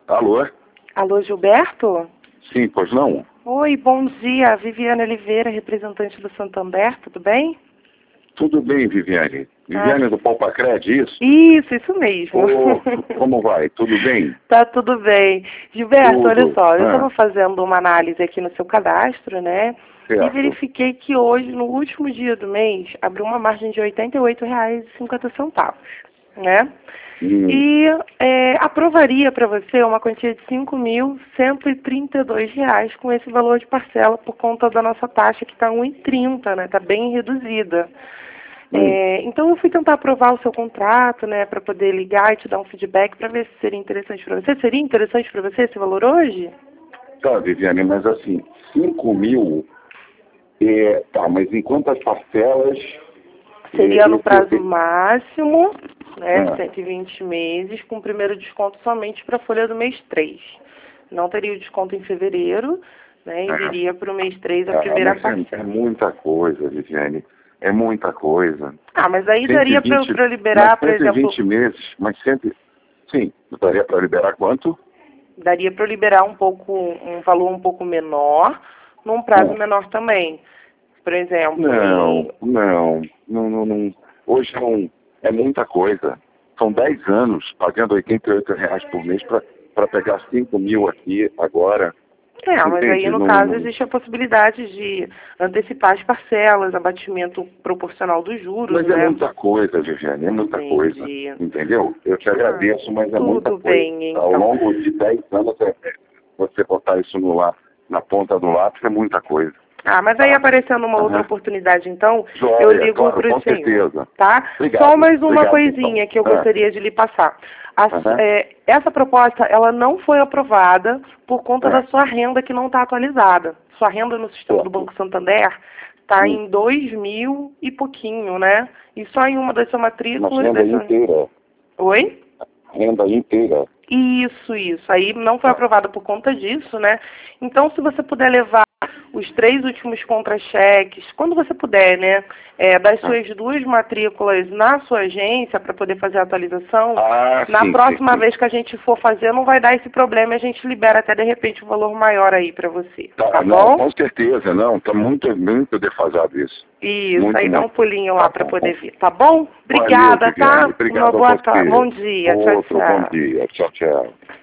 Alô? Alô, Gilberto? Sim, pois não? Oi, bom dia. Viviane Oliveira, representante do Santander, tudo bem? Tudo bem, Viviane. Viviane do Palpacred, isso? Isso mesmo. Ô, como vai? Tudo bem? Tá tudo bem. Gilberto, olha Tudo. só, eu estava fazendo uma análise aqui no seu cadastro, né? E Certo. verifiquei que hoje, no último dia do mês, abriu uma margem de R$ 88,50, né? E aprovaria para você uma quantia de R$ 5.132 com esse valor de parcela por conta da nossa taxa que está 1,30, né? Está bem reduzida. Então eu fui tentar aprovar o seu contrato, né, para poder ligar e te dar um feedback para ver se seria interessante para você. Seria interessante para você esse valor hoje? Tá, Viviane, mas assim, 5 mil, tá, mas em quantas parcelas? Seria no prazo máximo, né, 120 meses, com o primeiro desconto somente para a folha do mês 3. Não teria o desconto em fevereiro, né, e viria para o mês 3 a primeira parcela. É muita coisa, Viviane. É muita coisa. Ah, mas aí daria para eu liberar, por exemplo... 120 meses, mas sempre... Sim, daria para liberar quanto? Daria para eu liberar um valor um pouco menor, num prazo menor também. Por exemplo... Não. Hoje não é muita coisa. São 10 anos pagando R$ 88 por mês para pegar 5 mil aqui agora. Mas aí no caso existe a possibilidade de antecipar as parcelas, abatimento proporcional dos juros, mas é muita coisa, Viviane, é muita coisa. Entendeu? Eu te agradeço, mas é muita coisa. Tudo bem, então. Ao longo de 10 anos, você botar isso na ponta do lápis é muita coisa. Mas aí aparecendo uma outra oportunidade, então, Joia, eu ligo claro, para o senhor, certeza. tá? Obrigado, Só mais uma coisinha então. que eu gostaria de lhe passar. Essa proposta, ela não foi aprovada por conta da sua renda que não está atualizada. Sua renda no sistema do Banco Santander está em 2.000 e pouquinho, né? E só em uma das suas matrículas... Mas renda inteira. Oi? Renda inteira. Isso. Aí não foi aprovado por conta disso, né? Então, se você puder levar os 3 últimos contra-cheques, quando você puder, né? Das suas 2 matrículas na sua agência para poder fazer a atualização, na próxima vez que a gente for fazer, não vai dar esse problema e a gente libera até, de repente, um valor maior aí para você. Tá bom? Com certeza, não. Tá muito defasado isso. Isso, aí dá um pulinho lá para poder ver, tá bom? Obrigada, Valeu, Viviane. tá? Obrigado Uma boa tarde. Bom dia. Tchau, tchau. Bom dia. Tchau, tchau.